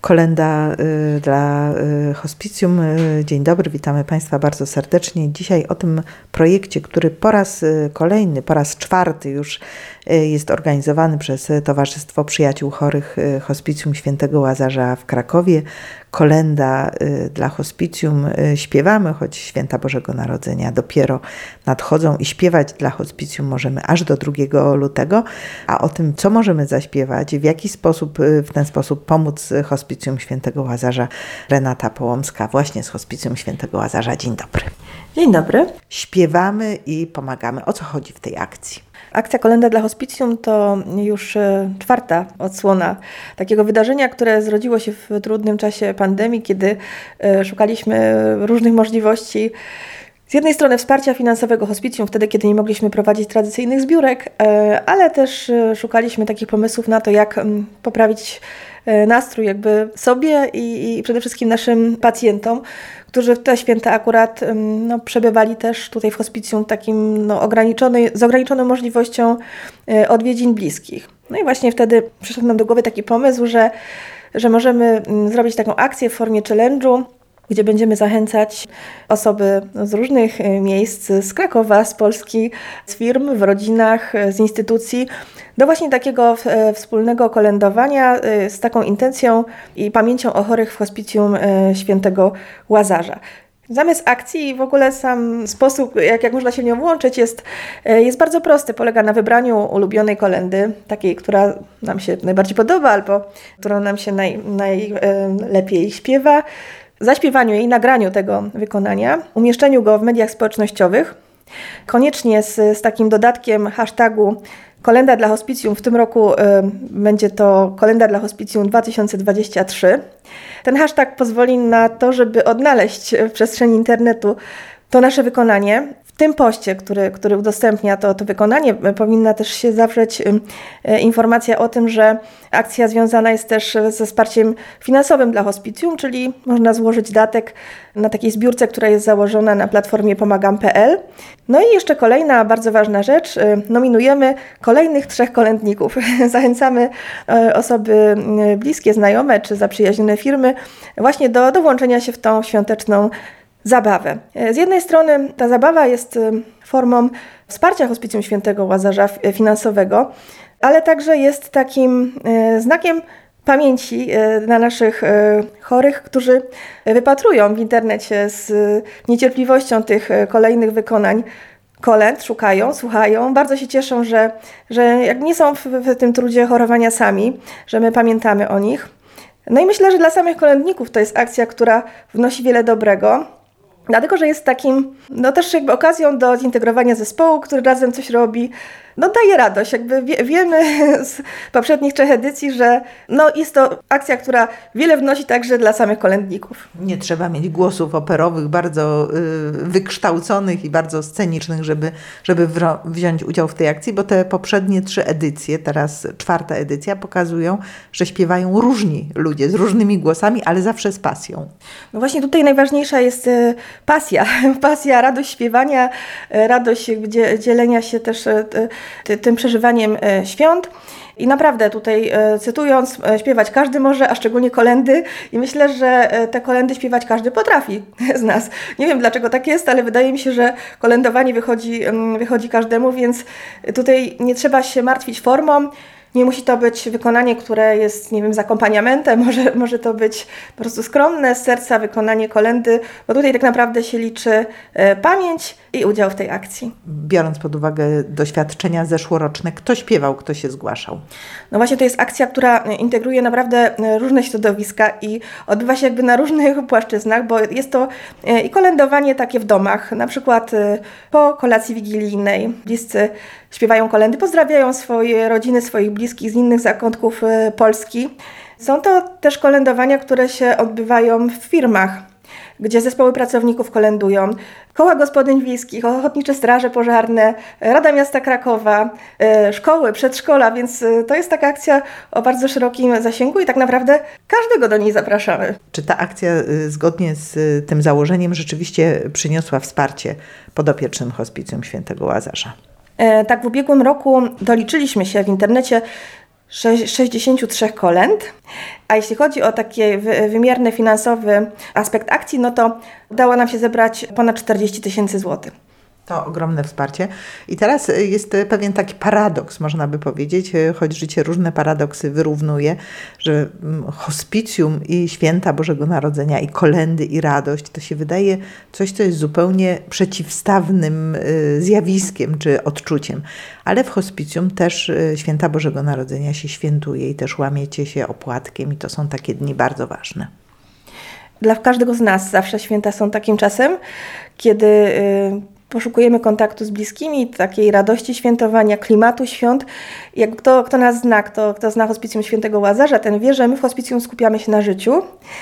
Kolenda dla hospicjum. Dzień dobry, witamy Państwa bardzo serdecznie. Dzisiaj o tym projekcie, który po raz kolejny, po raz czwarty już jest organizowany przez Towarzystwo Przyjaciół Chorych Hospicjum Świętego Łazarza w Krakowie. Kolenda dla hospicjum. Śpiewamy, choć święta Bożego Narodzenia dopiero nadchodzą i śpiewać dla hospicjum możemy aż do 2 lutego. A o tym, co możemy zaśpiewać, w jaki sposób w ten sposób pomóc Hospicjum Świętego Łazarza, Renata Połomska właśnie z Hospicjum Świętego Łazarza. Dzień dobry. Dzień dobry. Śpiewamy i pomagamy. O co chodzi w tej akcji? Akcja Kolenda dla Hospicjum to już 4. odsłona takiego wydarzenia, które zrodziło się w trudnym czasie pandemii, kiedy szukaliśmy różnych możliwości. Z jednej strony wsparcia finansowego hospicjum, wtedy kiedy nie mogliśmy prowadzić tradycyjnych zbiórek, ale też szukaliśmy takich pomysłów na to, jak poprawić nastrój jakby sobie i przede wszystkim naszym pacjentom, którzy w te święta akurat przebywali też tutaj w hospicjum takim z ograniczoną możliwością odwiedzin bliskich. No i właśnie wtedy przyszedł nam do głowy taki pomysł, że możemy zrobić taką akcję w formie challenge'u, gdzie będziemy zachęcać osoby z różnych miejsc, z Krakowa, z Polski, z firm, w rodzinach, z instytucji, do właśnie takiego wspólnego kolędowania z taką intencją i pamięcią o chorych w Hospicjum Świętego Łazarza. Zamysł akcji i w ogóle sam sposób, jak można się w nią włączyć, jest bardzo prosty. Polega na wybraniu ulubionej kolendy, takiej, która nam się najbardziej podoba albo którą nam się najlepiej śpiewa, zaśpiewaniu jej, nagraniu tego wykonania, umieszczeniu go w mediach społecznościowych, koniecznie z takim dodatkiem hashtagu Kolenda dla Hospicjum. W tym roku będzie to Kolenda dla Hospicjum 2023. Ten hashtag pozwoli na to, żeby odnaleźć w przestrzeni internetu to nasze wykonanie. W tym poście, który udostępnia to wykonanie, powinna też się zawrzeć informacja o tym, że akcja związana jest też ze wsparciem finansowym dla hospicjum, czyli można złożyć datek na takiej zbiórce, która jest założona na platformie pomagam.pl. No i jeszcze kolejna bardzo ważna rzecz, nominujemy kolejnych 3 kolędników. Zachęcamy osoby bliskie, znajome czy zaprzyjaźnione firmy właśnie do włączenia się w tą świąteczną zabawę. Z jednej strony ta zabawa jest formą wsparcia Hospicjum Świętego Łazarza finansowego, ale także jest takim znakiem pamięci dla naszych chorych, którzy wypatrują w internecie z niecierpliwością tych kolejnych wykonań kolęd, szukają, słuchają, bardzo się cieszą, że jak nie są w tym trudzie chorowania sami, że my pamiętamy o nich. No i myślę, że dla samych kolędników to jest akcja, która wnosi wiele dobrego. Dlatego, że jest takim, też jakby okazją do zintegrowania zespołu, który razem coś robi. Daje radość. Jakby wiemy z poprzednich 3 edycji, że jest to akcja, która wiele wnosi także dla samych kolędników. Nie trzeba mieć głosów operowych bardzo wykształconych i bardzo scenicznych, żeby wziąć udział w tej akcji, bo te poprzednie 3 edycje, teraz 4. edycja, pokazują, że śpiewają różni ludzie z różnymi głosami, ale zawsze z pasją. No właśnie tutaj najważniejsza jest pasja. Pasja, radość śpiewania, radość dzielenia się też tym przeżywaniem świąt. I naprawdę tutaj cytując, śpiewać każdy może, a szczególnie kolendy. I myślę, że te kolendy śpiewać każdy potrafi z nas. Nie wiem dlaczego tak jest, ale wydaje mi się, że kolędowanie wychodzi każdemu, więc tutaj nie trzeba się martwić formą. Nie musi to być wykonanie, które jest, z akompaniamentem, może to być po prostu skromne, z serca wykonanie kolendy, bo tutaj tak naprawdę się liczy pamięć i udział w tej akcji. Biorąc pod uwagę doświadczenia zeszłoroczne, kto śpiewał, kto się zgłaszał? No właśnie to jest akcja, która integruje naprawdę różne środowiska i odbywa się jakby na różnych płaszczyznach, bo jest to i kolędowanie takie w domach, na przykład po kolacji wigilijnej. Bliscy śpiewają kolendy, pozdrawiają swoje rodziny, swoich bliskich z innych zakątków Polski. Są to też kolędowania, które się odbywają w firmach, gdzie zespoły pracowników kolędują, koła gospodyń wiejskich, ochotnicze straże pożarne, Rada Miasta Krakowa, szkoły, przedszkola, więc to jest taka akcja o bardzo szerokim zasięgu i tak naprawdę każdego do niej zapraszamy. Czy ta akcja zgodnie z tym założeniem rzeczywiście przyniosła wsparcie podopiecznym Hospicjum Świętego Łazarza? Tak, w ubiegłym roku doliczyliśmy się w internecie 63 kolęd. A jeśli chodzi o taki wymierny finansowy aspekt akcji, no to udało nam się zebrać ponad 40 000 złotych. To ogromne wsparcie. I teraz jest pewien taki paradoks, można by powiedzieć, choć życie różne paradoksy wyrównuje, że hospicjum i święta Bożego Narodzenia, i kolędy, i radość, to się wydaje coś, co jest zupełnie przeciwstawnym zjawiskiem czy odczuciem. Ale w hospicjum też święta Bożego Narodzenia się świętuje i też łamiecie się opłatkiem i to są takie dni bardzo ważne. Dla każdego z nas zawsze święta są takim czasem, kiedy poszukujemy kontaktu z bliskimi, takiej radości świętowania, klimatu świąt. Jak kto nas zna, kto zna Hospicjum Świętego Łazarza, ten wie, że my w hospicjum skupiamy się na życiu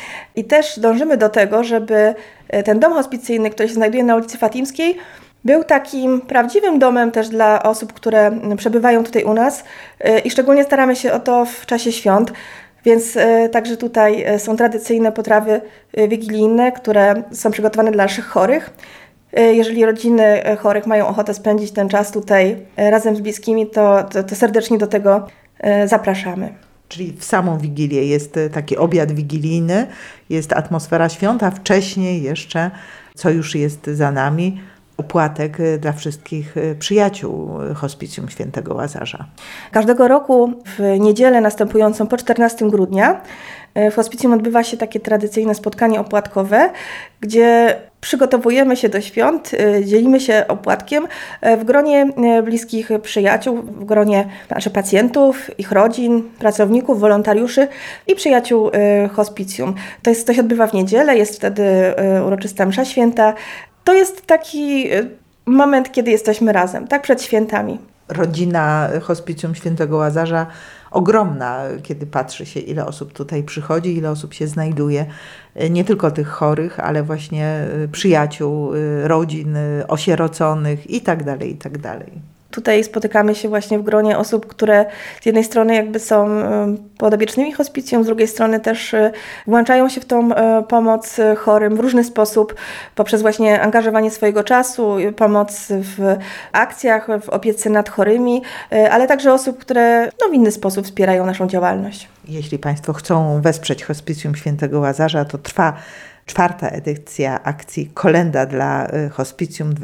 i też dążymy do tego, żeby ten dom hospicyjny, który się znajduje na ulicy Fatimskiej, był takim prawdziwym domem też dla osób, które przebywają tutaj u nas i szczególnie staramy się o to w czasie świąt. Więc także tutaj są tradycyjne potrawy wigilijne, które są przygotowane dla naszych chorych. Jeżeli rodziny chorych mają ochotę spędzić ten czas tutaj razem z bliskimi, to serdecznie do tego zapraszamy. Czyli w samą Wigilię jest taki obiad wigilijny, jest atmosfera świąt, a wcześniej jeszcze, co już jest za nami, opłatek dla wszystkich przyjaciół Hospicjum Świętego Łazarza. Każdego roku w niedzielę następującą po 14 grudnia w hospicjum odbywa się takie tradycyjne spotkanie opłatkowe, gdzie przygotowujemy się do świąt, dzielimy się opłatkiem w gronie bliskich przyjaciół, w gronie naszych pacjentów, ich rodzin, pracowników, wolontariuszy i przyjaciół hospicjum. To się odbywa w niedzielę, jest wtedy uroczysta msza święta. To jest taki moment, kiedy jesteśmy razem, tak przed świętami. Rodzina Hospicjum Świętego Łazarza ogromna, kiedy patrzy się, ile osób tutaj przychodzi, ile osób się znajduje. Nie tylko tych chorych, ale właśnie przyjaciół, rodzin, osieroconych i tak dalej, i tak dalej. Tutaj spotykamy się właśnie w gronie osób, które z jednej strony jakby są podopiecznymi hospicjum, z drugiej strony też włączają się w tą pomoc chorym w różny sposób, poprzez właśnie angażowanie swojego czasu, pomoc w akcjach, w opiece nad chorymi, ale także osób, które w inny sposób wspierają naszą działalność. Jeśli Państwo chcą wesprzeć Hospicjum Świętego Łazarza, to trwa 4. edycja akcji Kolenda dla Hospicjum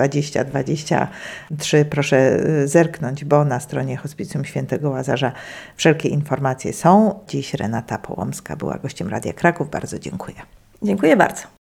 2023. Proszę zerknąć, bo na stronie Hospicjum Świętego Łazarza wszelkie informacje są. Dziś Renata Połomska była gościem Radia Kraków. Bardzo dziękuję. Dziękuję bardzo.